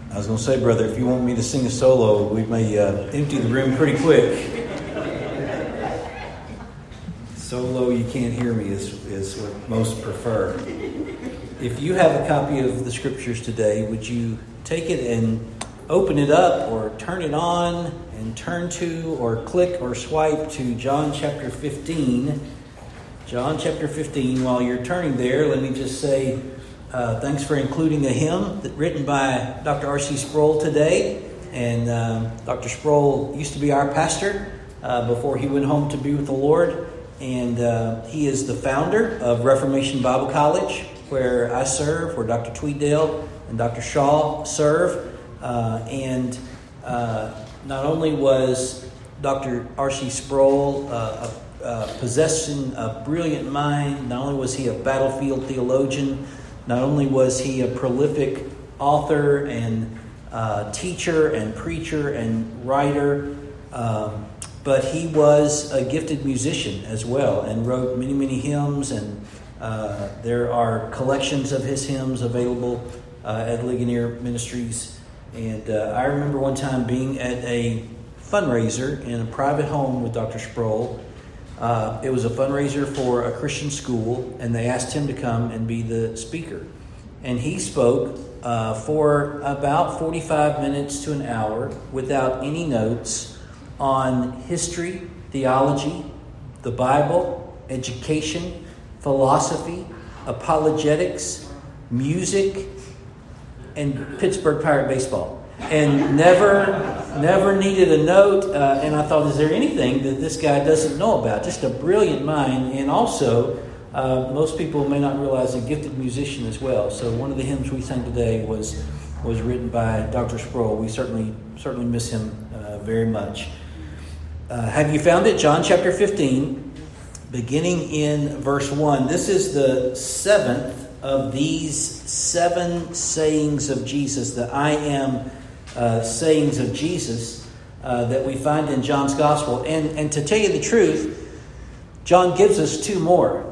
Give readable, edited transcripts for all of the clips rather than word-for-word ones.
I was going to say, brother, if you want me to sing a solo, we may empty the room pretty quick. Solo, you can't hear me is what most prefer. If you have a copy of the scriptures today, would you take it and open it up or turn it on and turn to or click or swipe to John chapter 15. John chapter 15. While you're turning there, let me just say thanks for including a hymn written by Dr. R.C. Sproul today. And Dr. Sproul used to be our pastor before he went home to be with the Lord. And he is the founder of Reformation Bible College, where I serve, where Dr. Tweeddale and Dr. Shaw serve. Not only was Dr. R.C. Sproul possessing a brilliant mind, not only was he a battlefield theologian, not only was he a prolific author and teacher and preacher and writer, but he was a gifted musician as well and wrote many, many hymns. And there are collections of his hymns available at Ligonier Ministries. And I remember one time being at a fundraiser in a private home with Dr. Sproul. It was a fundraiser for a Christian school, and they asked him to come and be the speaker. And he spoke for about 45 minutes to an hour without any notes on history, theology, the Bible, education, philosophy, apologetics, music, and Pittsburgh Pirate baseball, and never needed a note. And I thought, is there anything that this guy doesn't know about? Just a brilliant mind, and also most people may not realize a gifted musician as well. So one of the hymns we sang today was written by Dr. Sproul. We certainly miss him very much. Have you found it? John chapter 15, beginning in verse 1. This is the seventh of these 7 sayings of Jesus, the I am sayings of Jesus that we find in John's gospel. And to tell you the truth, John gives us 2 more.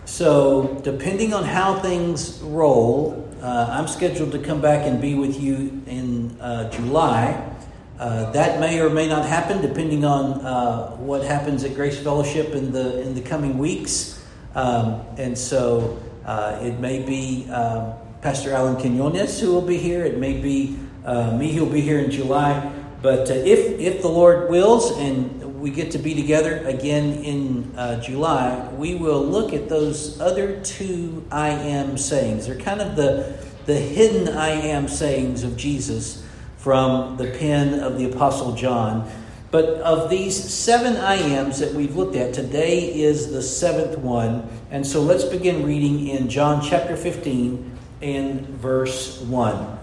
So depending on how things roll, I'm scheduled to come back and be with you in July. That may or may not happen depending on what happens at Grace Fellowship in the coming weeks. And so it may be Pastor Alan Quinones who will be here. It may be me who will be here in July. But if the Lord wills and we get to be together again in July, we will look at those other 2 I am sayings. They're kind of the hidden I am sayings of Jesus from the pen of the Apostle John. But of these 7 I ams that we've looked at, today is the 7th one. And so let's begin reading in John chapter 15 and verse 1.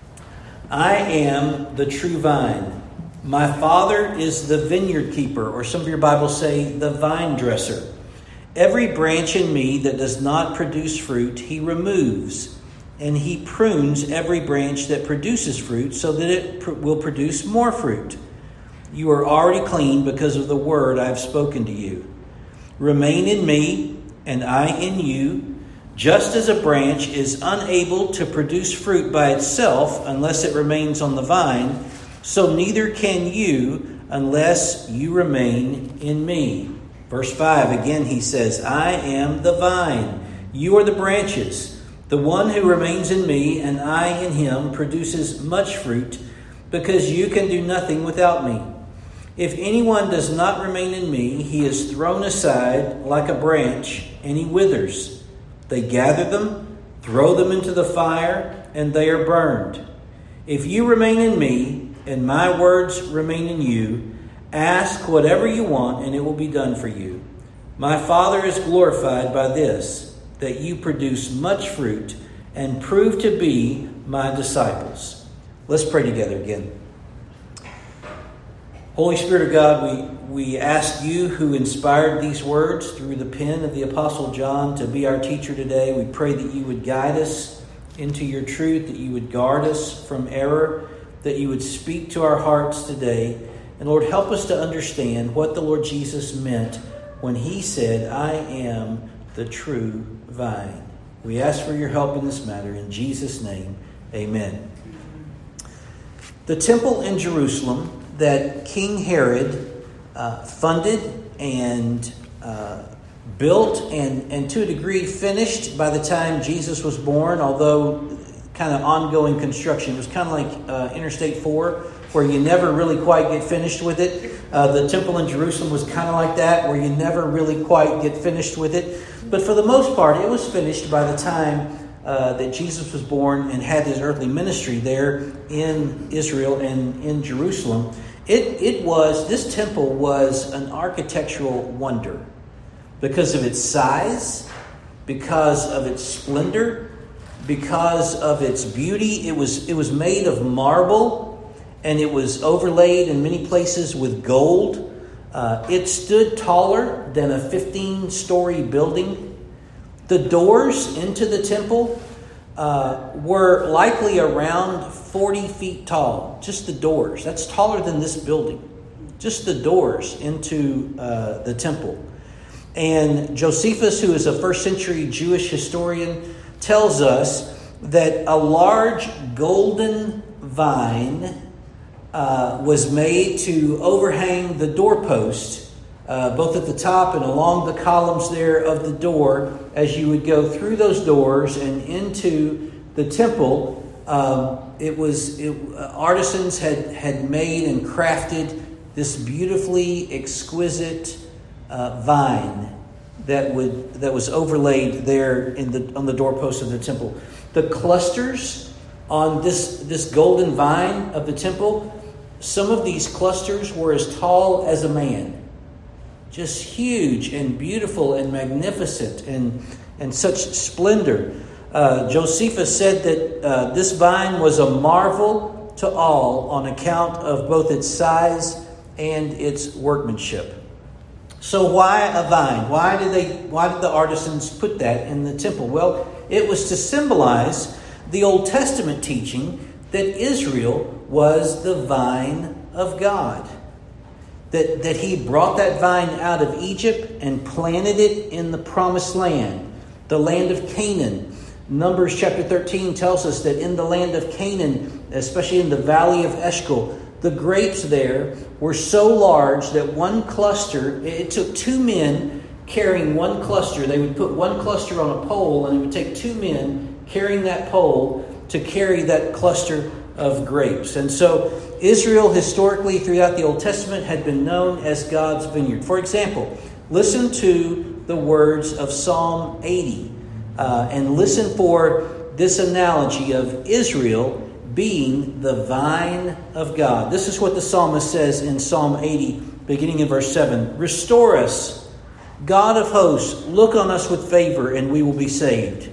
I am the true vine. My Father is the vineyard keeper, or some of your Bibles say the vine dresser. Every branch in me that does not produce fruit, he removes. And he prunes every branch that produces fruit so that it will produce more fruit. You are already clean because of the word I have spoken to you. Remain in me, and I in you. Just as a branch is unable to produce fruit by itself unless it remains on the vine, so neither can you unless you remain in me. Verse 5, again he says, I am the vine. You are the branches. The one who remains in me and I in him produces much fruit, because you can do nothing without me. If anyone does not remain in me, he is thrown aside like a branch, and he withers. They gather them, throw them into the fire, and they are burned. If you remain in me, and my words remain in you, ask whatever you want, and it will be done for you. My Father is glorified by this, that you produce much fruit and prove to be my disciples. Let's pray together again. Holy Spirit of God, we ask you who inspired these words through the pen of the Apostle John to be our teacher today. We pray that you would guide us into your truth, that you would guard us from error, that you would speak to our hearts today. And Lord, help us to understand what the Lord Jesus meant when he said, I am the true vine. We ask for your help in this matter. In Jesus' name, amen. The temple in Jerusalem that King Herod funded and built and to a degree finished by the time Jesus was born, although kind of ongoing construction. It was kind of like Interstate 4, where you never really quite get finished with it. The temple in Jerusalem was kind of like that, where you never really quite get finished with it. But for the most part, it was finished by the time that Jesus was born and had his earthly ministry there in Israel and in Jerusalem. This temple was an architectural wonder because of its size, because of its splendor, because of its beauty. It was made of marble, and it was overlaid in many places with gold. It stood taller than a 15-story building. The doors into the temple were likely around 40 feet tall. Just the doors. That's taller than this building. Just the doors into the temple. And Josephus, who is a first century Jewish historian, tells us that a large golden vine was made to overhang the doorpost, both at the top and along the columns there of the door, as you would go through those doors and into the temple. Artisans had made and crafted this beautifully exquisite vine that was overlaid there on the doorpost of the temple. The clusters on this golden vine of the temple, some of these clusters were as tall as a man. Just huge and beautiful and magnificent and such splendor. Josephus said that this vine was a marvel to all on account of both its size and its workmanship. So why a vine? Why did the artisans put that in the temple? Well, it was to symbolize the Old Testament teaching that Israel was the vine of God. That he brought that vine out of Egypt and planted it in the promised land, the land of Canaan. Numbers chapter 13 tells us that in the land of Canaan, especially in the valley of Eshcol, the grapes there were so large that one cluster, it took two men carrying one cluster. They would put one cluster on a pole, and it would take two men carrying that pole to carry that cluster of grapes. And so Israel historically throughout the Old Testament had been known as God's vineyard. For example, listen to the words of Psalm 80 and listen for this analogy of Israel being the vine of God. This is what the psalmist says in Psalm 80, beginning in verse 7. Restore us, God of hosts, look on us with favor, and we will be saved.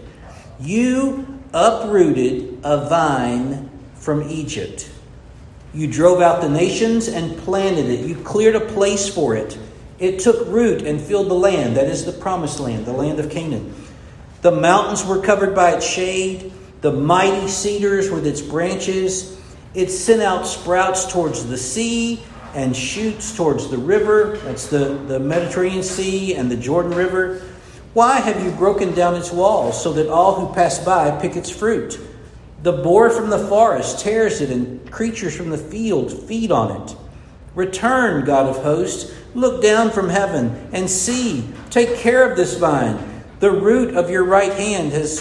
You uprooted a vine from Egypt. You drove out the nations and planted it. You cleared a place for it. It took root and filled the land. That is the promised land, the land of Canaan. The mountains were covered by its shade. The mighty cedars with its branches. It sent out sprouts towards the sea and shoots towards the river. That's the Mediterranean Sea and the Jordan River. Why have you broken down its walls so that all who pass by pick its fruit? The boar from the forest tears it, and creatures from the field feed on it. Return, God of hosts, look down from heaven and see. Take care of this vine. The root that your right hand has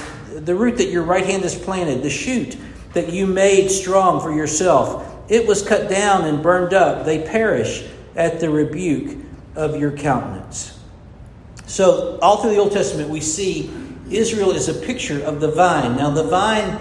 planted, the shoot that you made strong for yourself. It was cut down and burned up. They perish at the rebuke of your countenance. So all through the Old Testament, we see Israel is a picture of the vine. Now the vine,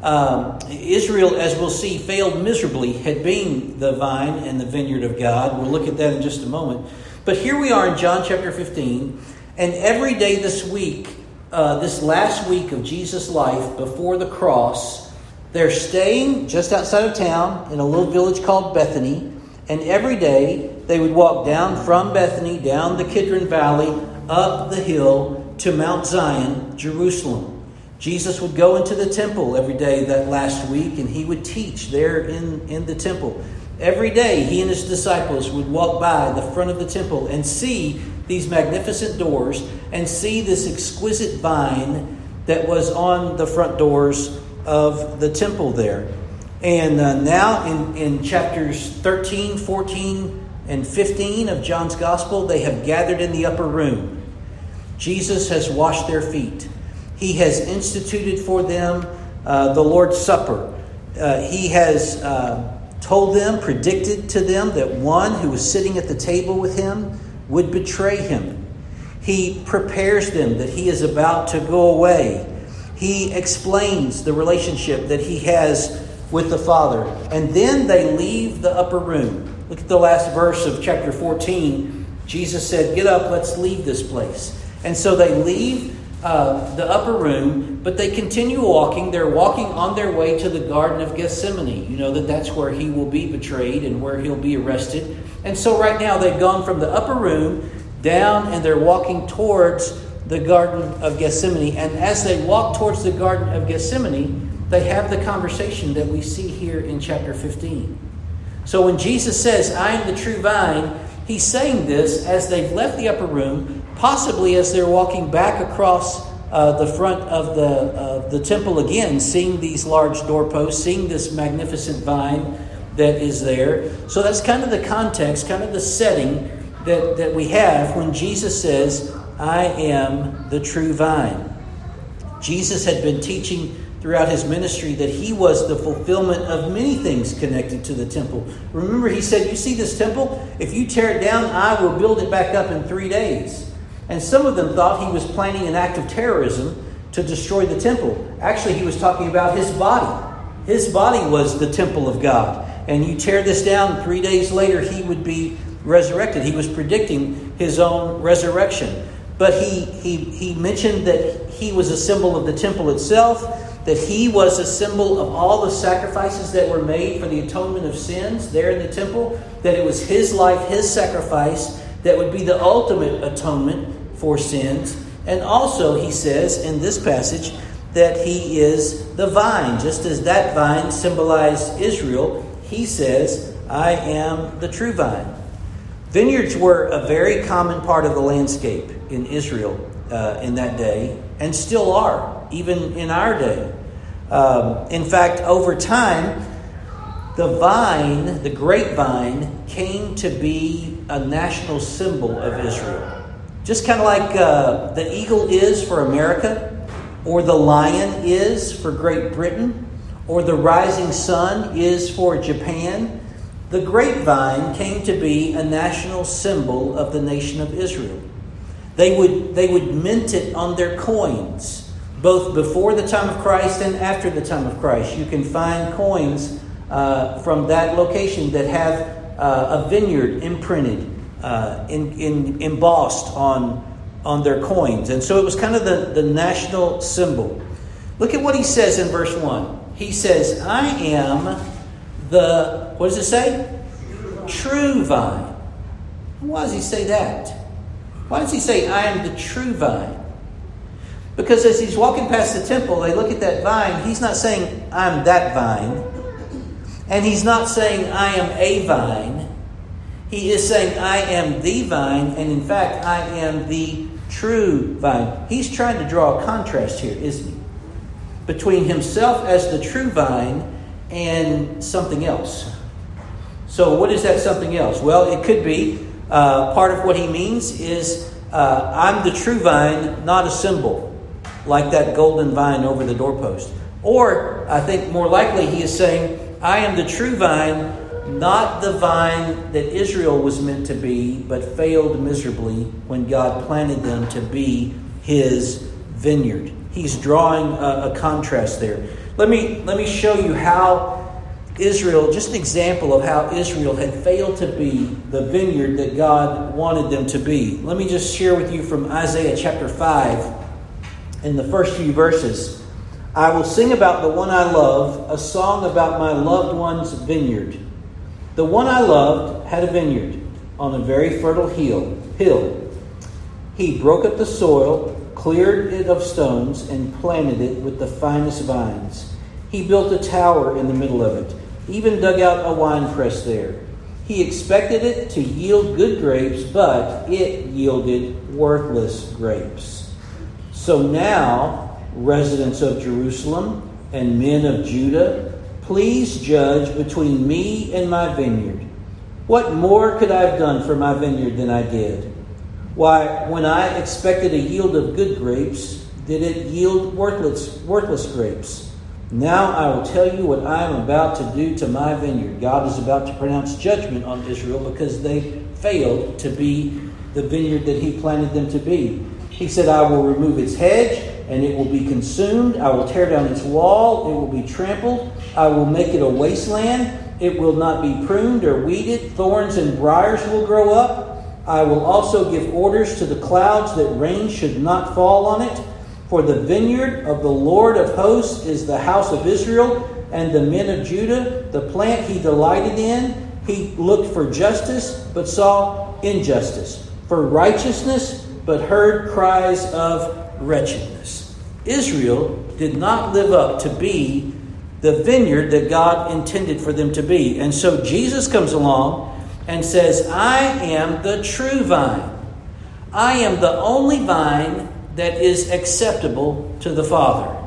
Israel, as we'll see, failed miserably at being the vine and the vineyard of God. We'll look at that in just a moment. But here we are in John chapter 15, and every day this week, this last week of Jesus' life before the cross, they're staying just outside of town in a little village called Bethany. And every day they would walk down from Bethany, down the Kidron Valley, up the hill to Mount Zion, Jerusalem. Jesus would go into the temple every day that last week, and he would teach there in the temple. Every day he and his disciples would walk by the front of the temple and see these magnificent doors and see this exquisite vine that was on the front doors of the temple there. And now in chapters 13, 14, and 15 of John's Gospel, they have gathered in the upper room. Jesus has washed their feet. He has instituted for them the Lord's Supper. He has told them, predicted to them that one who was sitting at the table with him would betray him. He prepares them that he is about to go away. He explains the relationship that he has with the Father. And then they leave the upper room. Look at the last verse of chapter 14. Jesus said, "Get up, let's leave this place." And so they leave the upper room, but they continue walking. They're walking on their way to the Garden of Gethsemane. You know that's where he will be betrayed and where he'll be arrested. And so right now they've gone from the upper room down and they're walking towards the Garden of Gethsemane. And as they walk towards the Garden of Gethsemane, they have the conversation that we see here in chapter 15. So when Jesus says, "I am the true vine," he's saying this as they've left the upper room, possibly as they're walking back across the front of the temple again, seeing these large doorposts, seeing this magnificent vine that is there. So that's kind of the context, kind of the setting that we have when Jesus says, "I am the true vine." Jesus had been teaching throughout his ministry that he was the fulfillment of many things connected to the temple. Remember, he said, "You see this temple? If you tear it down, I will build it back up in 3 days." And some of them thought he was planning an act of terrorism to destroy the temple. Actually, he was talking about his body. His body was the temple of God. And you tear this down, 3 days later he would be resurrected. He was predicting his own resurrection. But he mentioned that he was a symbol of the temple itself, that he was a symbol of all the sacrifices that were made for the atonement of sins there in the temple, that it was his life, his sacrifice, that would be the ultimate atonement for sins. And also, he says in this passage that he is the vine. Just as that vine symbolized Israel, he says, "I am the true vine." Vineyards were a very common part of the landscape in Israel in that day, and still are, even in our day. In fact, over time, the vine, the grapevine, came to be a national symbol of Israel. Just kind of like the eagle is for America, or the lion is for Great Britain, or the rising sun is for Japan. The grapevine came to be a national symbol of the nation of Israel. They would mint it on their coins, both before the time of Christ and after the time of Christ. You can find coins from that location that have a vineyard imprinted, embossed on their coins. And so it was kind of the national symbol. Look at what he says in verse 1. He says, "I am the," what does it say? True vine. Why does he say that? Why does he say, "I am the true vine"? Because as he's walking past the temple, they look at that vine. He's not saying, "I'm that vine." And he's not saying, "I am a vine." He is saying, "I am the vine." And in fact, "I am the true vine." He's trying to draw a contrast here, isn't he? Between himself as the true vine and something else. So what is that something else? Well, it could be part of what he means is I'm the true vine, not a symbol, like that golden vine over the doorpost. Or I think more likely he is saying, I am the true vine, not the vine that Israel was meant to be, but failed miserably when God planted them to be his vineyard. He's drawing a contrast there. Let me show you how Israel, just an example of how Israel had failed to be the vineyard that God wanted them to be. Let me just share with you from Isaiah chapter 5 in the first few verses. "I will sing about the one I love, a song about my loved one's vineyard. The one I loved had a vineyard on a very fertile hill. He broke up the soil, cleared it of stones, and planted it with the finest vines. He built a tower in the middle of it, even dug out a winepress there. He expected it to yield good grapes, but it yielded worthless grapes. So now, residents of Jerusalem and men of Judah, Please judge between me and my vineyard. What more could I have done for my vineyard than I did? Why, when I expected a yield of good grapes, did it yield worthless grapes? Now I will tell you what I am about to do to my vineyard. God is about to pronounce judgment on Israel because they failed to be the vineyard that he planted them to be. He said, I will remove its hedge, and it will be consumed. I will tear down its wall. It will be trampled. I will make it a wasteland. It will not be pruned or weeded. Thorns and briars will grow up. I will also give orders to the clouds that rain should not fall on it. For the vineyard of the Lord of hosts is the house of Israel, and the men of Judah, the plant he delighted in. He looked for justice, but saw injustice. For righteousness, but heard cries of wretchedness. Israel did not live up to be the vineyard that God intended for them to be. And so Jesus comes along and says, I am the true vine. I am the only vine that is acceptable to the Father.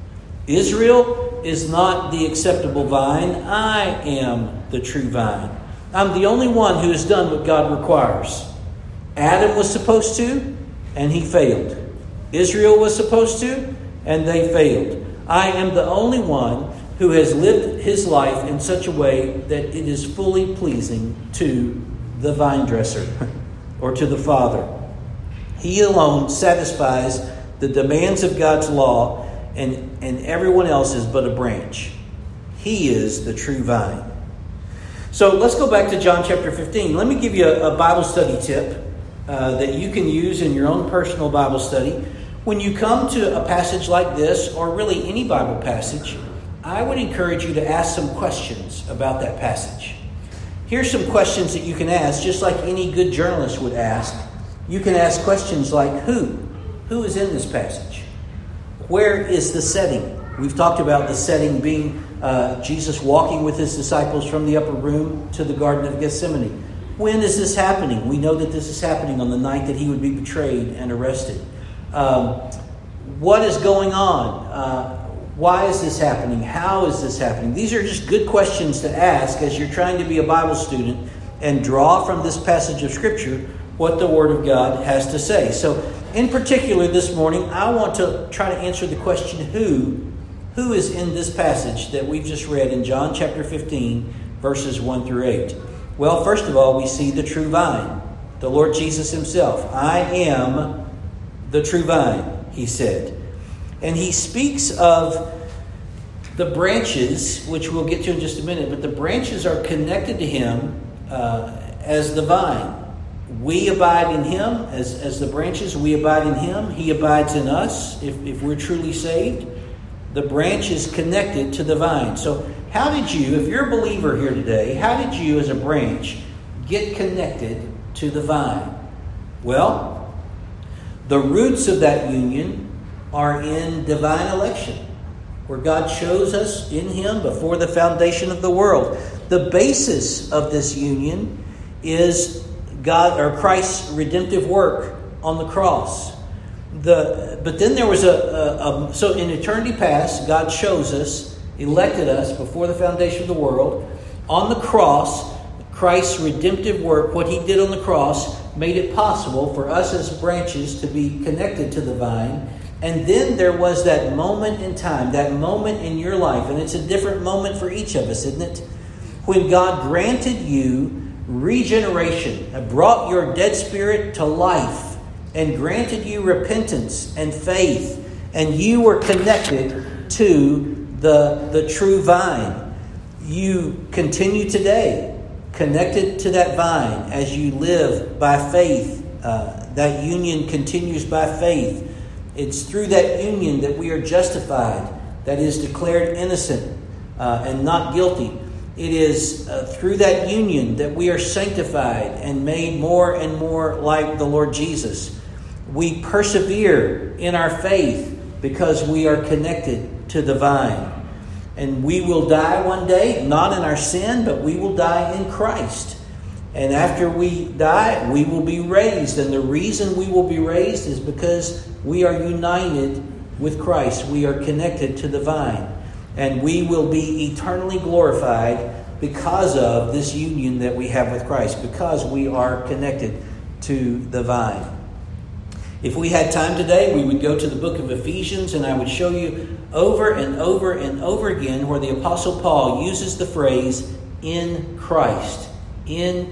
Israel is not the acceptable vine. I am the true vine. I'm the only one who has done what God requires. Adam was supposed to, and he failed. Israel was supposed to, and they failed. I am the only one who has lived his life in such a way that it is fully pleasing to the vine dresser or to the Father. He alone satisfies the demands of God's law, and everyone else is but a branch. He is the true vine. So let's go back to John chapter 15. Let me give you a Bible study tip that you can use in your own personal Bible study. When you come to a passage like this, or really any Bible passage, I would encourage you to ask some questions about that passage. Here's some questions that you can ask, just like any good journalist would ask. You can ask questions like, who? Who is in this passage? Where is the setting? We've talked about the setting being Jesus walking with his disciples from the upper room to the Garden of Gethsemane. When is this happening? We know that this is happening on the night that he would be betrayed and arrested. What is going on? Why is this happening? How is this happening? These are just good questions to ask as you're trying to be a Bible student and draw from this passage of Scripture what the Word of God has to say. So, in particular this morning, I want to try to answer the question, who is in this passage that we've just read in John chapter 15, verses 1 through 8? Well, first of all, we see the true vine, the Lord Jesus himself. I am the true vine, he said. And he speaks of the branches, which we'll get to in just a minute, but the branches are connected to him as the vine. We abide in him as the branches. We abide in him. He abides in us if we're truly saved. The branch is connected to the vine. So how did you, if you're a believer here today, how did you as a branch get connected to the vine? Well, the roots of that union are in divine election, where God chose us in him before the foundation of the world. The basis of this union is God or Christ's redemptive work on the cross. But then there was so in eternity past, God chose us, elected us before the foundation of the world. On the cross, Christ's redemptive work, what he did on the cross, made it possible for us as branches to be connected to the vine. And then there was that moment in time, that moment in your life, and it's a different moment for each of us, isn't it? When God granted you regeneration, brought your dead spirit to life, and granted you repentance and faith, and you were connected to the true vine. You continue today connected to that vine as you live by faith. That union continues by faith. It's through that union that we are justified, that is declared innocent and not guilty. It is through that union that we are sanctified and made more and more like the Lord Jesus. We persevere in our faith because we are connected to the vine. And we will die one day, not in our sin, but we will die in Christ. And after we die, we will be raised. And the reason we will be raised is because we are united with Christ. We are connected to the vine. And we will be eternally glorified because of this union that we have with Christ, because we are connected to the vine. If we had time today, we would go to the book of Ephesians, and I would show you over and over and over again where the Apostle Paul uses the phrase, in Christ, in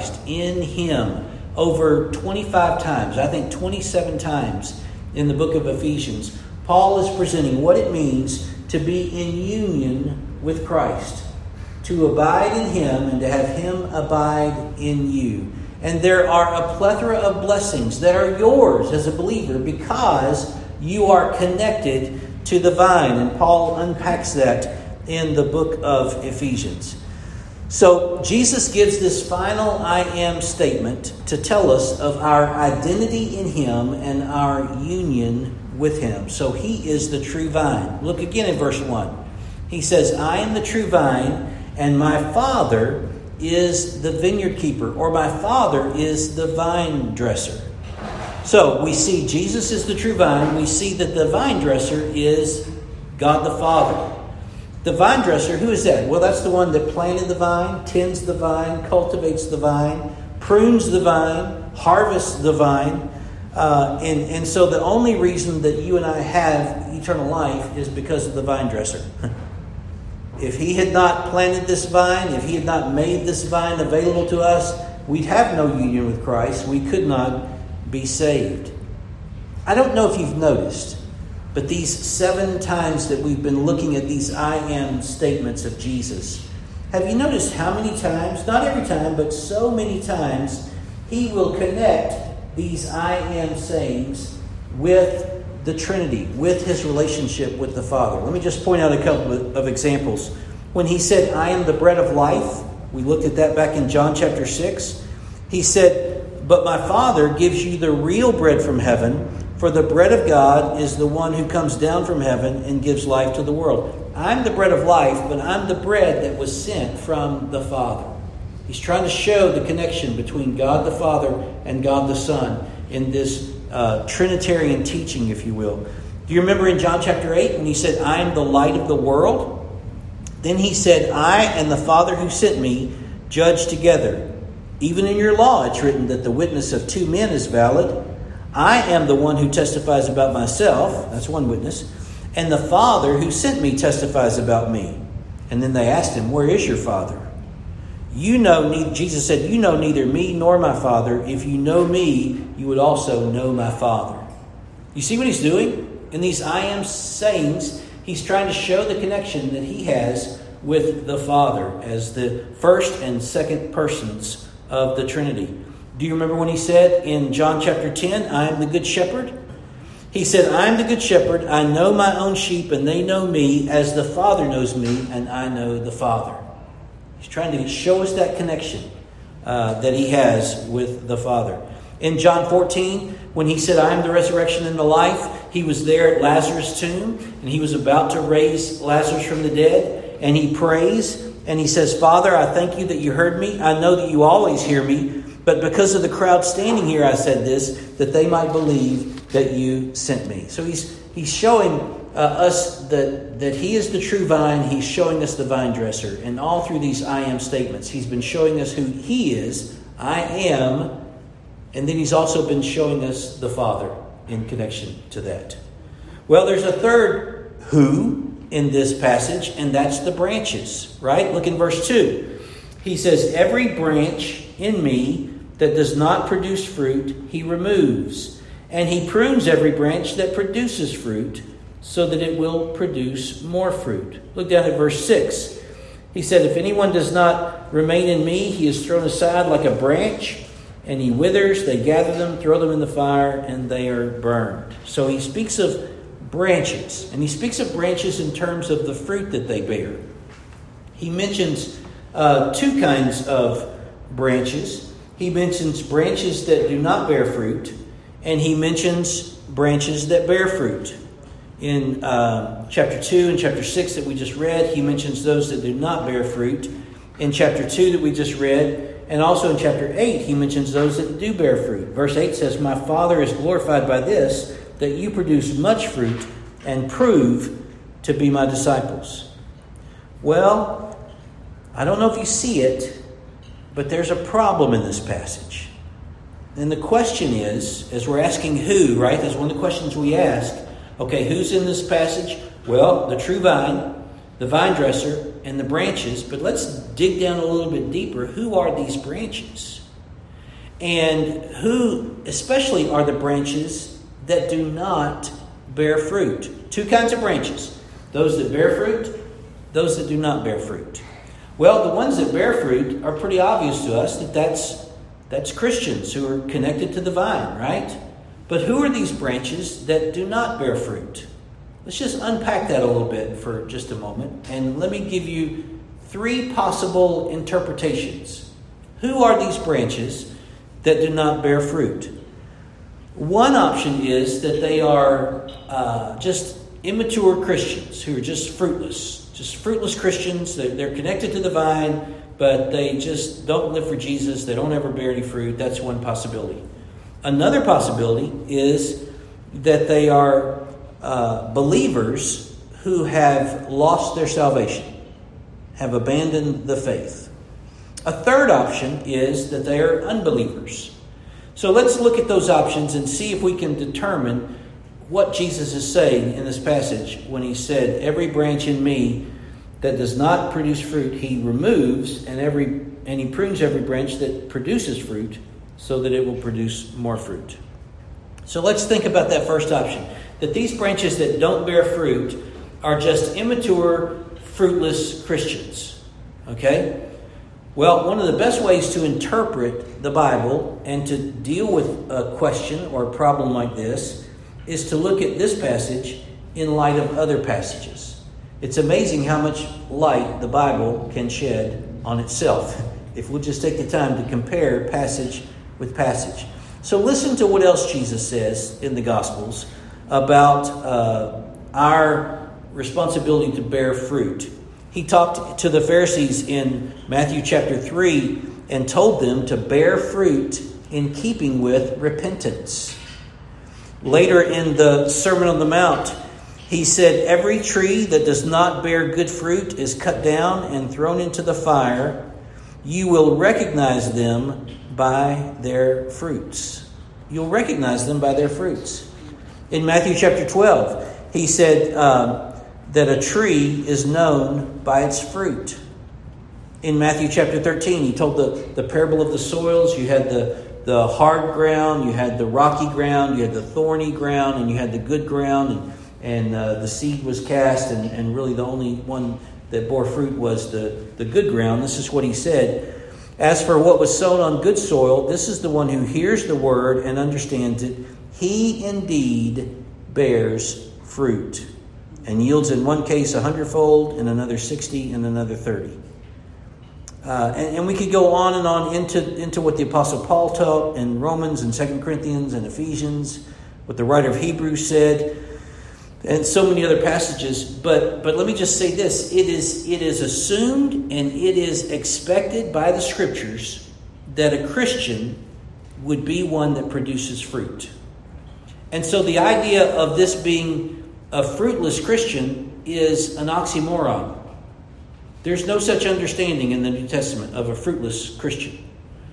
Him, over 25 times, I think 27 times in the book of Ephesians. Paul is presenting what it means to be in union with Christ, to abide in Him and to have Him abide in you. And there are a plethora of blessings that are yours as a believer because you are connected to the vine. And Paul unpacks that in the book of Ephesians. So Jesus gives this final I am statement to tell us of our identity in Him and our union with Him. So He is the true vine. Look again in verse 1. He says, I am the true vine, and my Father is the vineyard keeper, or my Father is the vine dresser. So we see Jesus is the true vine. We see that the vine dresser is God the Father. The vine dresser, who is that? Well, that's the one that planted the vine, tends the vine, cultivates the vine, prunes the vine, harvests the vine. And so the only reason that you and I have eternal life is because of the vine dresser. If He had not planted this vine, if He had not made this vine available to us, we'd have no union with Christ. We could not be saved. I don't know if you've noticed, but these 7 times that we've been looking at these I am statements of Jesus, have you noticed how many times, not every time, but so many times, He will connect these I am sayings with the Trinity, with His relationship with the Father. Let me just point out a couple of examples. When He said, I am the bread of life, we looked at that back in John chapter 6. He said, but my Father gives you the real bread from heaven, for the bread of God is the one who comes down from heaven and gives life to the world. I'm the bread of life, but I'm the bread that was sent from the Father. He's trying to show the connection between God the Father and God the Son in this Trinitarian teaching, if you will. Do you remember in John chapter 8 when He said, I am the light of the world? Then He said, I and the Father who sent me judge together. Even in your law it's written that the witness of 2 men is valid. I am the one who testifies about myself. That's one witness. And the Father who sent me testifies about me. And then they asked Him, where is your Father? Jesus said, you know neither me nor my Father. If you know me, you would also know my Father. You see what He's doing? In these I am sayings, He's trying to show the connection that He has with the Father as the first and second persons of the Trinity. Do you remember when He said in John chapter 10, I am the good shepherd? He said, I am the good shepherd. I know my own sheep and they know me as the Father knows me and I know the Father. He's trying to show us that connection that He has with the Father. In John 14, when He said, I am the resurrection and the life, He was there at Lazarus' tomb and He was about to raise Lazarus from the dead. And He prays and He says, Father, I thank you that you heard me. I know that you always hear me. But because of the crowd standing here, I said this, that they might believe that you sent me. So He's showing us that He is the true vine. He's showing us the vine dresser. And all through these I am statements, He's been showing us who He is. I am. And then He's also been showing us the Father in connection to that. Well, there's a third who in this passage, and that's the branches, right? Look in verse 2. He says, every branch in me that does not produce fruit, He removes. And He prunes every branch that produces fruit so that it will produce more fruit. Look down at verse 6. He said, if anyone does not remain in me, he is thrown aside like a branch, and he withers. They gather them, throw them in the fire, and they are burned. So he speaks of branches, and he speaks of branches in terms of the fruit that they bear. He mentions 2 kinds of branches. He mentions branches that do not bear fruit, and he mentions branches that bear fruit. In chapter 2 and chapter 6 that we just read, he mentions those that do not bear fruit. In chapter 2 that we just read, and also in chapter 8, he mentions those that do bear fruit. Verse 8 says, my Father is glorified by this, that you produce much fruit and prove to be my disciples. Well, I don't know if you see it, but there's a problem in this passage. And the question is, as we're asking who, right? That's one of the questions we ask. Okay, who's in this passage? Well, the true vine, the vine dresser, and the branches. But let's dig down a little bit deeper. Who are these branches? And who especially are the branches that do not bear fruit? Two kinds of branches. Those that bear fruit, those that do not bear fruit. Well, the ones that bear fruit are pretty obvious to us that's Christians who are connected to the vine, right? But who are these branches that do not bear fruit? Let's just unpack that a little bit for just a moment. And let me give you 3 possible interpretations. Who are these branches that do not bear fruit? One option is that they are just immature Christians who are just fruitless Christians. They're connected to the vine, but they just don't live for Jesus. They don't ever bear any fruit. That's one possibility. Another possibility is that they are believers who have lost their salvation, have abandoned the faith. A third option is that they are unbelievers. So let's look at those options and see if we can determine what Jesus is saying in this passage when he said, every branch in me that does not produce fruit, he removes, and he prunes every branch that produces fruit so that it will produce more fruit. So let's think about that first option, that these branches that don't bear fruit are just immature, fruitless Christians. Okay? Well, one of the best ways to interpret the Bible and to deal with a question or a problem like this is to look at this passage in light of other passages. It's amazing how much light the Bible can shed on itself if we'll just take the time to compare passage with passage. So listen to what else Jesus says in the Gospels about our responsibility to bear fruit. He talked to the Pharisees in Matthew chapter 3 and told them to bear fruit in keeping with repentance. Later in the Sermon on the Mount, he said, every tree that does not bear good fruit is cut down and thrown into the fire. You will recognize them by their fruits. You'll recognize them by their fruits. In Matthew chapter 12, he said that a tree is known by its fruit. In Matthew chapter 13, he told the parable of the soils. You had the hard ground, you had the rocky ground, you had the thorny ground, and you had the good ground. And the seed was cast, and really the only one that bore fruit was the good ground. This is what he said. As for what was sown on good soil, this is the one who hears the word and understands it. He indeed bears fruit and yields in one case 100-fold, in another 60, and another 30. And we could go on and on into what the Apostle Paul taught in Romans and 2 Corinthians and Ephesians, what the writer of Hebrews said, and so many other passages. But let me just say this. It is assumed and it is expected by the Scriptures that a Christian would be one that produces fruit. And so the idea of this being a fruitless Christian is an oxymoron. There's no such understanding in the New Testament of a fruitless Christian.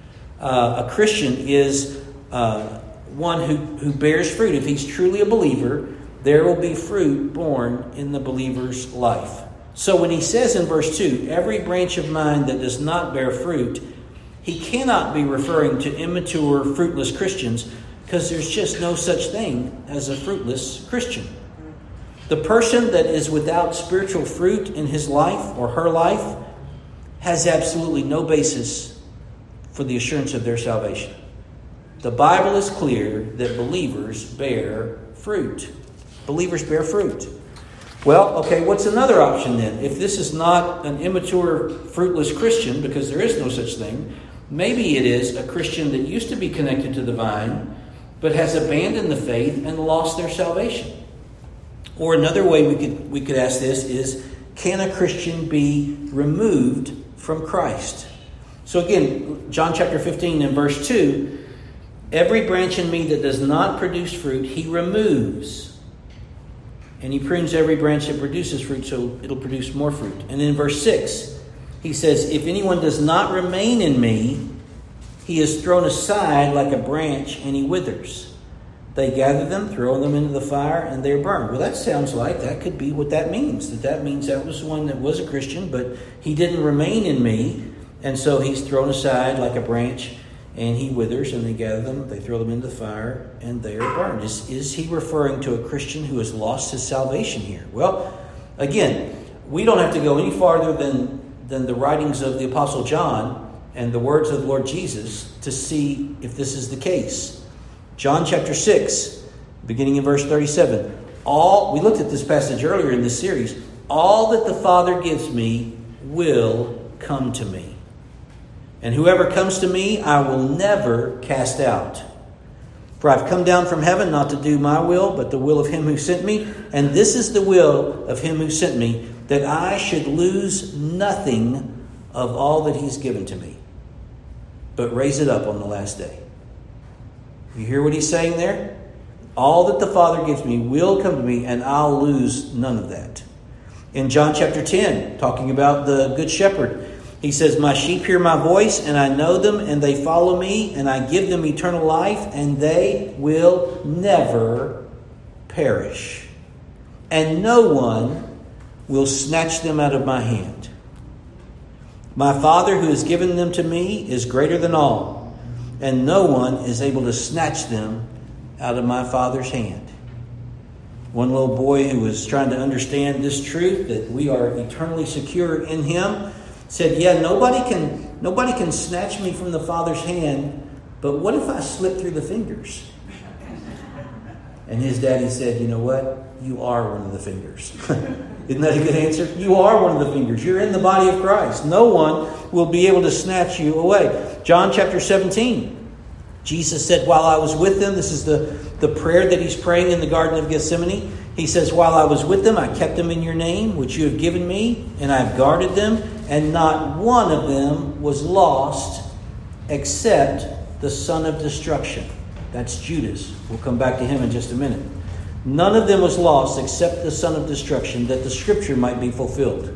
A Christian is one who bears fruit. If he's truly a believer, there will be fruit born in the believer's life. So when he says in verse 2, every branch of mine that does not bear fruit, he cannot be referring to immature, fruitless Christians, because there's just no such thing as a fruitless Christian. The person that is without spiritual fruit in his life or her life has absolutely no basis for the assurance of their salvation. The Bible is clear that believers bear fruit. Believers bear fruit. Well, okay, what's another option then? If this is not an immature, fruitless Christian, because there is no such thing, maybe it is a Christian that used to be connected to the vine, but has abandoned the faith and lost their salvation. Or another way we could ask this is, can a Christian be removed from Christ? So again, John chapter 15 and verse 2, every branch in me that does not produce fruit, he removes. And he prunes every branch that produces fruit so it'll produce more fruit. And then in verse 6, he says, if anyone does not remain in me, he is thrown aside like a branch and he withers. They gather them, throw them into the fire, and they're burned. Well, that sounds like that could be what that means. That means that was one that was a Christian, but he didn't remain in me. And so he's thrown aside like a branch and he withers, and they gather them, they throw them into the fire, and they are burned. Is he referring to a Christian who has lost his salvation here? Well, again, we don't have to go any farther than the writings of the Apostle John and the words of the Lord Jesus to see if this is the case. John chapter 6, beginning in verse 37. We looked at this passage earlier in this series. All that the Father gives me will come to me. And whoever comes to me, I will never cast out. For I've come down from heaven not to do my will, but the will of him who sent me. And this is the will of him who sent me, that I should lose nothing of all that he's given to me, but raise it up on the last day. You hear what he's saying there? All that the Father gives me will come to me, and I'll lose none of that. In John chapter 10, talking about the Good Shepherd, he says, my sheep hear my voice, and I know them, and they follow me, and I give them eternal life, and they will never perish. And no one will snatch them out of my hand. My Father who has given them to me is greater than all, and no one is able to snatch them out of my Father's hand. One little boy who was trying to understand this truth, that we are eternally secure in him, said, yeah, nobody can snatch me from the Father's hand, but what if I slip through the fingers? And his daddy said, you know what? You are one of the fingers. Isn't that a good answer? You are one of the fingers. You're in the body of Christ. No one will be able to snatch you away. John chapter 17. Jesus said, while I was with them, this is the prayer that he's praying in the Garden of Gethsemane. He says, while I was with them, I kept them in your name, which you have given me, and I've guarded them, and not one of them was lost except the son of destruction. That's Judas. We'll come back to him in just a minute. None of them was lost except the son of destruction, that the scripture might be fulfilled.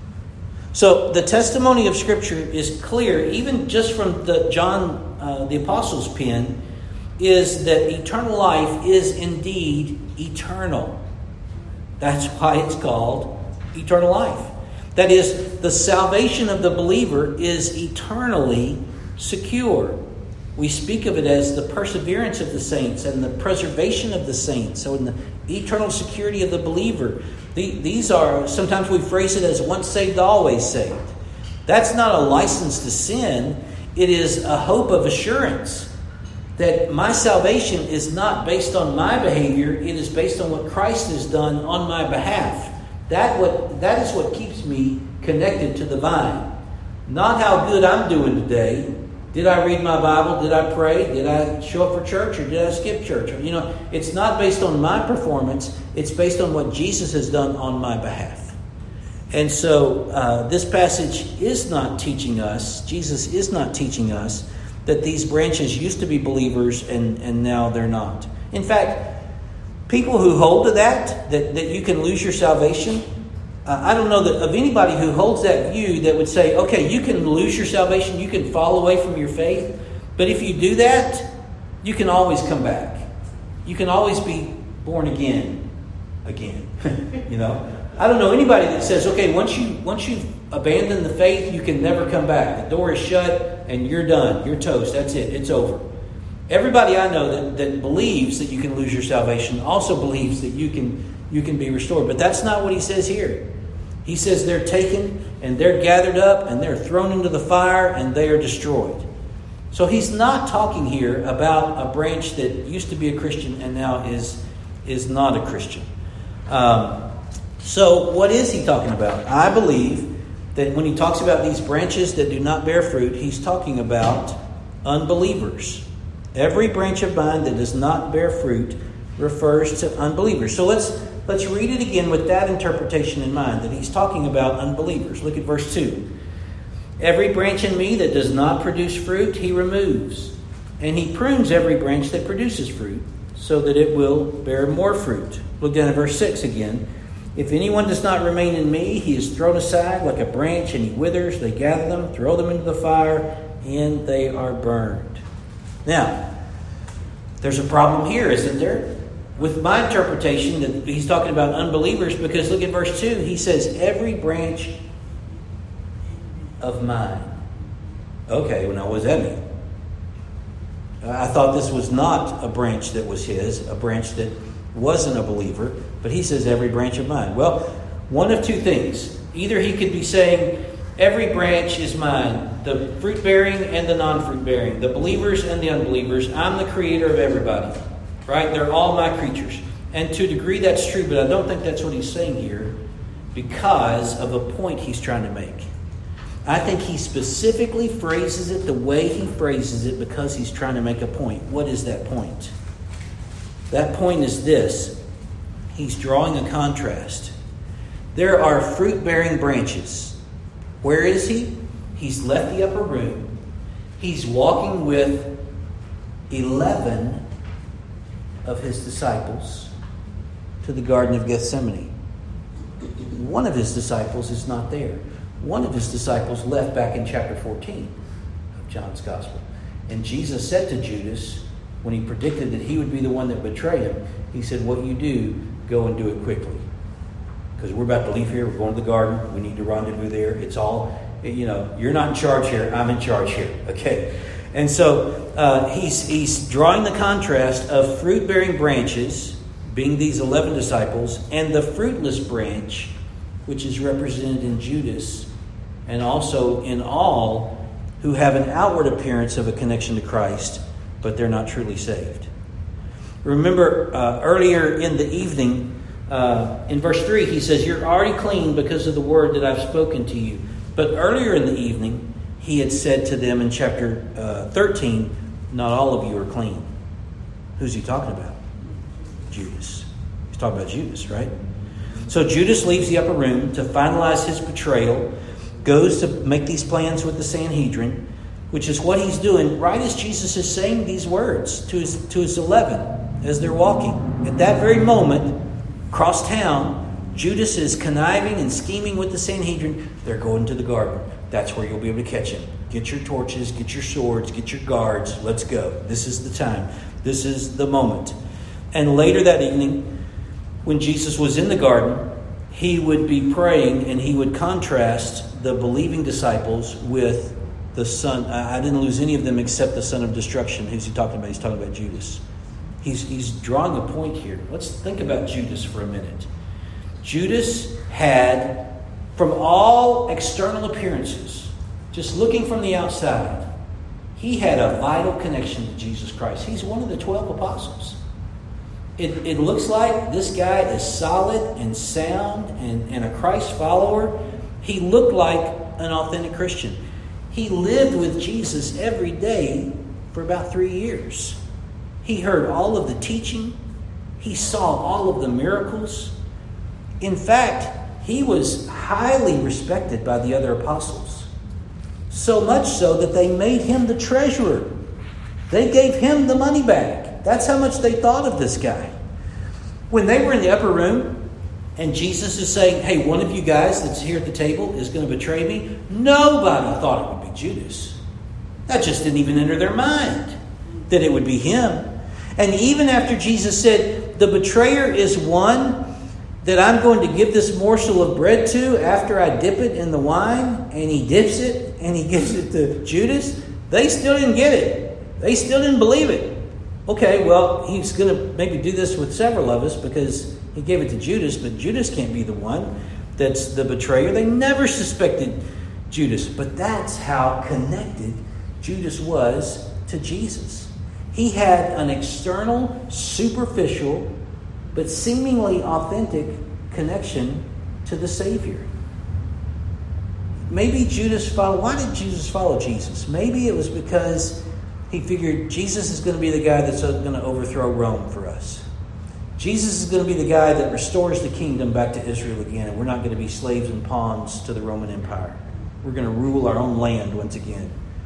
So the testimony of scripture is clear, even just from John the Apostle's pen, is that eternal life is indeed eternal. That's why it's called eternal life. That is, the salvation of the believer is eternally secure. We speak of it as the perseverance of the saints and the preservation of the saints. So in the eternal security of the believer, these are, sometimes we phrase it as once saved, always saved. That's not a license to sin. It is a hope of assurance that my salvation is not based on my behavior. It is based on what Christ has done on my behalf. That is what keeps me connected to the vine. Not how good I'm doing today. Did I read my Bible? Did I pray? Did I show up for church, or did I skip church? It's not based on my performance. It's based on what Jesus has done on my behalf. And so this passage is not teaching us, Jesus is not teaching us, that these branches used to be believers and now they're not. In fact, people who hold to that you can lose your salvation, I don't know of anybody who holds that view that would say, okay, you can lose your salvation, you can fall away from your faith, but if you do that, you can always come back. You can always be born again. I don't know anybody that says, okay, once you've abandoned the faith, you can never come back. The door is shut and you're done. You're toast. That's it. It's over. Everybody I know that believes that you can lose your salvation also believes that you can be restored. But that's not what he says here. He says they're taken and they're gathered up and they're thrown into the fire and they are destroyed. So he's not talking here about a branch that used to be a Christian and now is not a Christian. So what is he talking about? I believe that when he talks about these branches that do not bear fruit, he's talking about unbelievers. Every branch of vine that does not bear fruit refers to unbelievers. So let's read it again with that interpretation in mind, that he's talking about unbelievers. Look at verse 2. Every branch in me that does not produce fruit, he removes. And he prunes every branch that produces fruit, so that it will bear more fruit. Look down at verse 6 again. If anyone does not remain in me, he is thrown aside like a branch and he withers. They gather them, throw them into the fire, and they are burned. Now, there's a problem here, isn't there? With my interpretation that he's talking about unbelievers, because look at verse 2. He says, every branch of mine. Okay, well now what does that mean? I thought this was not a branch that was his, a branch that wasn't a believer, but he says every branch of mine. Well, one of two things. Either he could be saying every branch is mine, the fruit-bearing and the non-fruit-bearing, the believers and the unbelievers. I'm the creator of everybody, right? They're all my creatures. And to a degree that's true, but I don't think that's what he's saying here because of a point he's trying to make. I think he specifically phrases it the way he phrases it because he's trying to make a point. What is that point? That point is this. He's drawing a contrast. There are fruit-bearing branches. Where is he? He's left the upper room. He's walking with 11 of his disciples to the Garden of Gethsemane. One of his disciples is not there. One of his disciples left back in chapter 14 of John's Gospel. And Jesus said to Judas, when he predicted that he would be the one that betrayed him, he said, what you do, go and do it quickly. Because we're about to leave here. We're going to the garden. We need to rendezvous there. It's all, you're not in charge here. I'm in charge here. Okay. And so he's drawing the contrast of fruit-bearing branches, being these 11 disciples, and the fruitless branch, which is represented in Judas, and also in all who have an outward appearance of a connection to Christ, but they're not truly saved. Remember, earlier in the evening, in verse 3, he says, you're already clean because of the word that I've spoken to you. But earlier in the evening, he had said to them in chapter 13, not all of you are clean. Who's he talking about? Judas. He's talking about Judas, right? So Judas leaves the upper room to finalize his betrayal, goes to make these plans with the Sanhedrin, which is what he's doing right as Jesus is saying these words to his 11 as they're walking. At that very moment, across town, Judas is conniving and scheming with the Sanhedrin. They're going to the garden. That's where you'll be able to catch him. Get your torches, get your swords, get your guards. Let's go. This is the time. This is the moment. And later that evening, when Jesus was in the garden, he would be praying and he would contrast the believing disciples with the son. I didn't lose any of them except the son of destruction. Who's he talking about? He's talking about Judas. He's drawing a point here. Let's think about Judas for a minute. Judas had, from all external appearances, just looking from the outside, he had a vital connection to Jesus Christ. He's one of the 12 apostles. It looks like this guy is solid and sound and a Christ follower. He looked like an authentic Christian. He lived with Jesus every day for about 3 years. He heard all of the teaching. He saw all of the miracles. In fact, he was highly respected by the other apostles. So much so that they made him the treasurer. They gave him the money back. That's how much they thought of this guy. When they were in the upper room and Jesus is saying, hey, one of you guys that's here at the table is going to betray me, nobody thought it would be Judas. That just didn't even enter their mind that it would be him. And even after Jesus said, the betrayer is one that I'm going to give this morsel of bread to after I dip it in the wine, and he dips it and he gives it to Judas, they still didn't get it. They still didn't believe it. Okay, well, he's going to maybe do this with several of us because he gave it to Judas, but Judas can't be the one that's the betrayer. They never suspected Judas, but that's how connected Judas was to Jesus. He had an external, superficial, but seemingly authentic connection to the Savior. Maybe Judas followed. Why did Judas follow Jesus? Maybe it was because he figured Jesus is going to be the guy that's going to overthrow Rome for us. Jesus is going to be the guy that restores the kingdom back to Israel again. And we're not going to be slaves and pawns to the Roman Empire. We're going to rule our own land once again.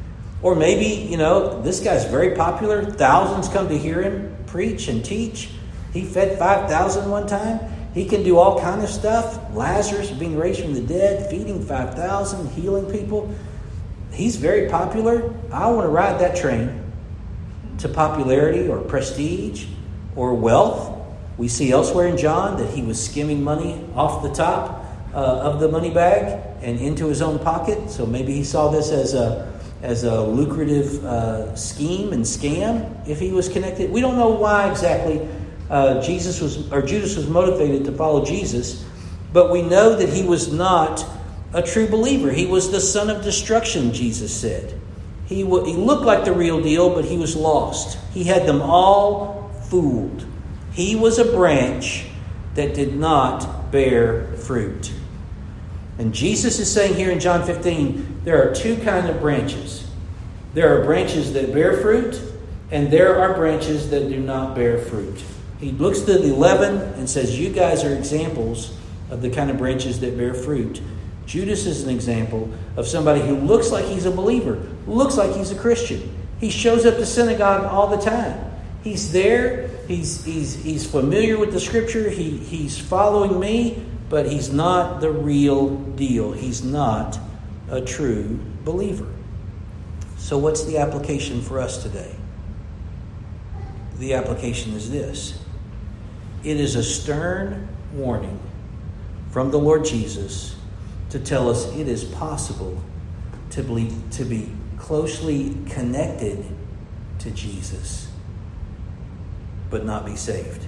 Or maybe, this guy's very popular. Thousands come to hear him preach and teach. He fed 5,000 one time. He can do all kind of stuff. Lazarus being raised from the dead, feeding 5,000, healing people. He's very popular. I want to ride that train to popularity or prestige or wealth. We see elsewhere in John that he was skimming money off the top of the money bag and into his own pocket. So maybe he saw this as a lucrative scheme and scam if he was connected. We don't know why exactly Judas was motivated to follow Jesus, but we know that he was not a true believer. He was the son of destruction, Jesus said. He looked like the real deal, but he was lost. He had them all fooled. He was a branch that did not bear fruit. And Jesus is saying here in John 15, there are two kinds of branches. There are branches that bear fruit, and there are branches that do not bear fruit. He looks to the 11 and says, you guys are examples of the kind of branches that bear fruit. Judas is an example of somebody who looks like he's a believer, looks like he's a Christian. He shows up to synagogue all the time. He's there. He's familiar with the Scripture. He's following me, but he's not the real deal. He's not a true believer. So what's the application for us today? The application is this. It is a stern warning from the Lord Jesus to tell us it is possible to be closely connected to Jesus, but not be saved.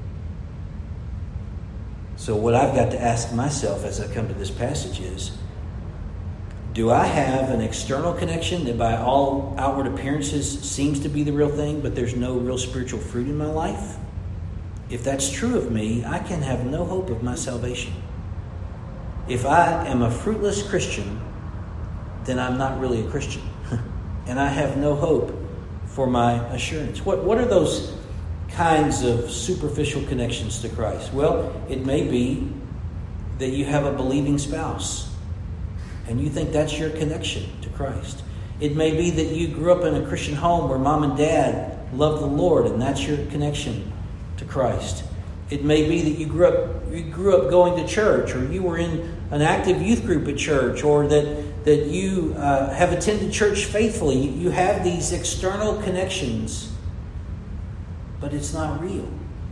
So what I've got to ask myself as I come to this passage is, do I have an external connection that by all outward appearances seems to be the real thing, but there's no real spiritual fruit in my life? If that's true of me, I can have no hope of my salvation. If I am a fruitless Christian, then I'm not really a Christian. And I have no hope for my assurance. What are those kinds of superficial connections to Christ? Well, it may be that you have a believing spouse and you think that's your connection to Christ. It may be that you grew up in a Christian home where mom and dad love the Lord and that's your connection to Christ. It may be that you grew up going to church, or you were in an active youth group at church, or that you have attended church faithfully. You have these external connections, but it's not real.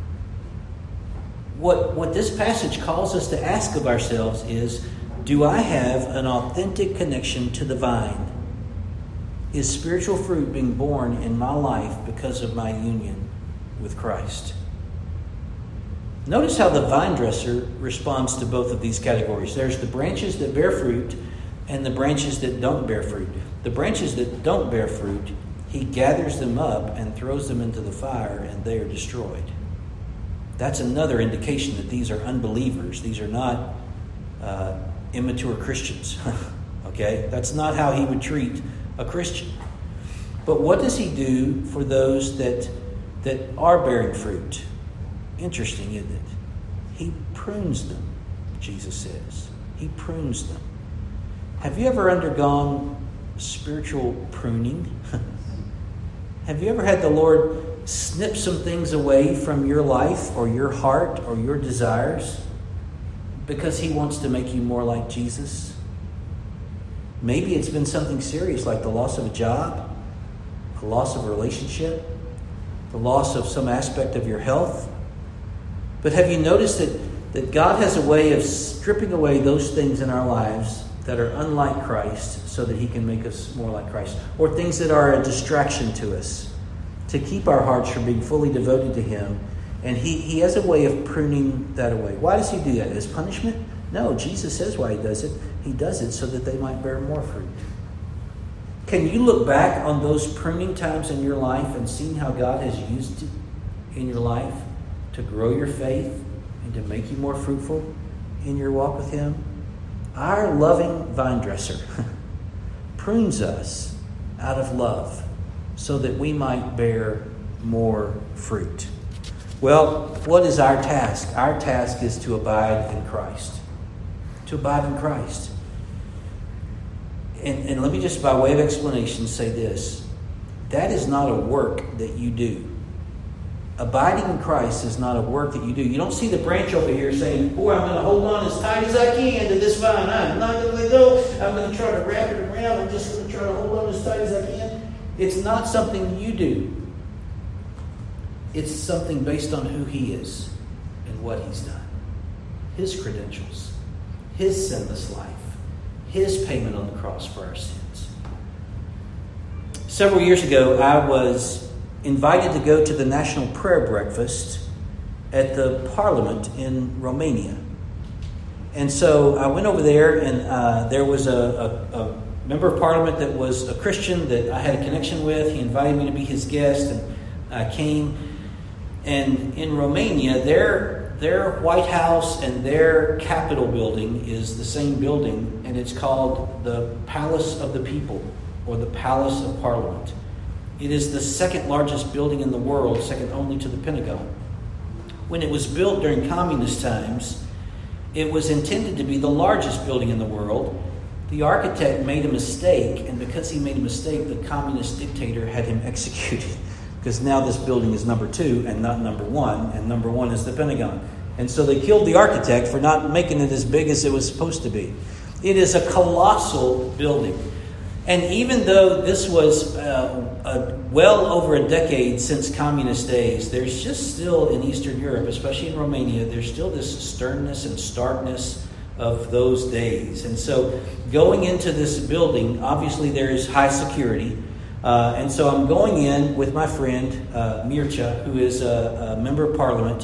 What this passage calls us to ask of ourselves is, do I have an authentic connection to the vine? Is spiritual fruit being born in my life because of my union with Christ? Notice how the vine dresser responds to both of these categories. There's the branches that bear fruit and the branches that don't bear fruit. The branches that don't bear fruit, he gathers them up and throws them into the fire, and they are destroyed. That's another indication that these are unbelievers. These are not immature Christians. Okay? That's not how he would treat a Christian. But what does he do for those that are bearing fruit? Interesting, isn't it? He prunes them, Jesus says. He prunes them. Have you ever undergone spiritual pruning? Have you ever had the Lord snip some things away from your life or your heart or your desires because he wants to make you more like Jesus? Maybe it's been something serious like the loss of a job, the loss of a relationship, the loss of some aspect of your health. But have you noticed that God has a way of stripping away those things in our lives that are unlike Christ so that he can make us more like Christ? Or things that are a distraction to us, to keep our hearts from being fully devoted to him. And he has a way of pruning that away. Why does he do that? As punishment? No, Jesus says why he does it. He does it so that they might bear more fruit. Can you look back on those pruning times in your life and see how God has used it in your life to grow your faith and to make you more fruitful in your walk with him? Our loving vine dresser prunes us out of love so that we might bear more fruit. Well, what is our task? Our task is to abide in Christ. To abide in Christ. And let me just, by way of explanation, say this. That is not a work that you do. Abiding in Christ is not a work that you do. You don't see the branch over here saying, boy, I'm going to hold on as tight as I can to this vine. I'm not going to let go. I'm going to try to wrap it around. I'm just going to try to hold on as tight as I can. It's not something you do. It's something based on who He is and what He's done. His credentials. His sinless life. His payment on the cross for our sins. Several years ago, I was invited to go to the National Prayer Breakfast at the Parliament in Romania. And so I went over there, and there was a member of Parliament that was a Christian that I had a connection with. He invited me to be his guest, and I came. And in Romania, their White House and their Capitol building is the same building, and it's called the Palace of the People, or the Palace of Parliament. It is the second largest building in the world, second only to the Pentagon. When it was built during communist times, it was intended to be the largest building in the world. The architect made a mistake, and because he made a mistake, the communist dictator had him executed. Because now this building is number 2 and not number 1, and number 1 is the Pentagon. And so they killed the architect for not making it as big as it was supposed to be. It is a colossal building. And even though this was well over a decade since communist days, there's just still in Eastern Europe, especially in Romania, there's still this sternness and starkness of those days. And so going into this building, obviously there is high security. And so I'm going in with my friend, Mircea, who is a member of Parliament,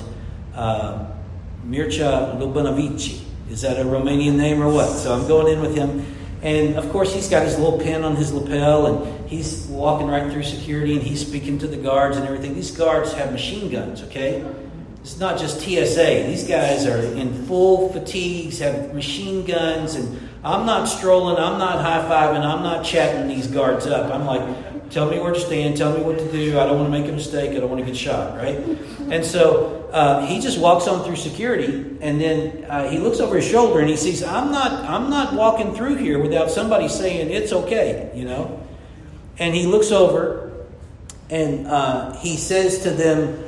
Mircea Lubanovici. Is that a Romanian name or what? So I'm going in with him. And, of course, he's got his little pin on his lapel, and he's walking right through security, and he's speaking to the guards and everything. These guards have machine guns, okay? It's not just TSA. These guys are in full fatigues, have machine guns, and I'm not strolling, I'm not high-fiving, I'm not chatting these guards up. I'm like, tell me where to stand, tell me what to do, I don't want to make a mistake, I don't want to get shot, right? And so he just walks on through security, and then he looks over his shoulder and he sees, I'm not walking through here without somebody saying it's okay, you know? And he looks over and he says to them,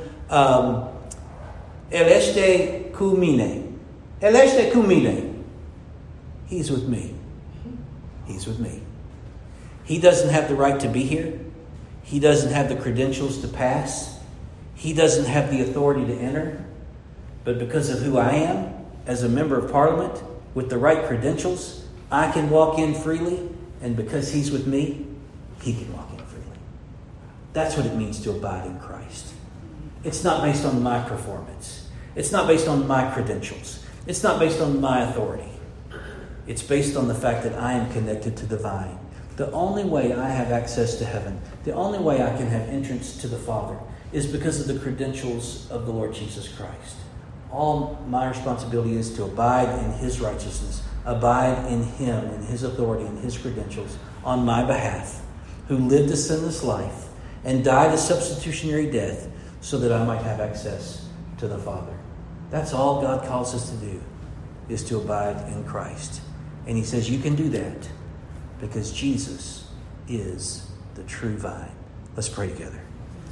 Elește cu mine. Elește cu mine. He's with me. He's with me. He doesn't have the right to be here. He doesn't have the credentials to pass. He doesn't have the authority to enter. But because of who I am, as a member of Parliament, with the right credentials, I can walk in freely. And because He's with me, He can walk in freely. That's what it means to abide in Christ. It's not based on my performance. It's not based on my credentials. It's not based on my authority. It's based on the fact that I am connected to the vine. The only way I have access to heaven, the only way I can have entrance to the Father, is because of the credentials of the Lord Jesus Christ. All my responsibility is to abide in His righteousness, abide in Him, in His authority, in His credentials on my behalf, who lived a sinless life and died a substitutionary death so that I might have access to the Father. That's all God calls us to do, is to abide in Christ. And He says you can do that because Jesus is the true vine. Let's pray together.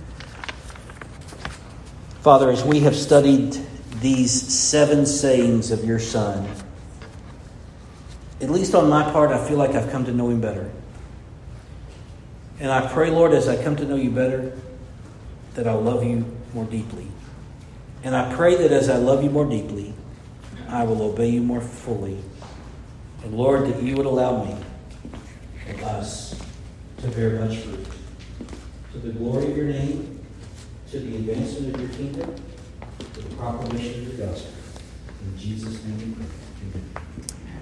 Father, as we have studied these 7 sayings of your Son, at least on my part, I feel like I've come to know Him better. And I pray, Lord, as I come to know you better, that I'll love you more deeply. And I pray that as I love you more deeply, I will obey you more fully. And Lord, that you would allow me and us to bear much fruit. To the glory of your name, to the advancement of your kingdom, to the proclamation of your gospel. In Jesus' name we pray. Amen.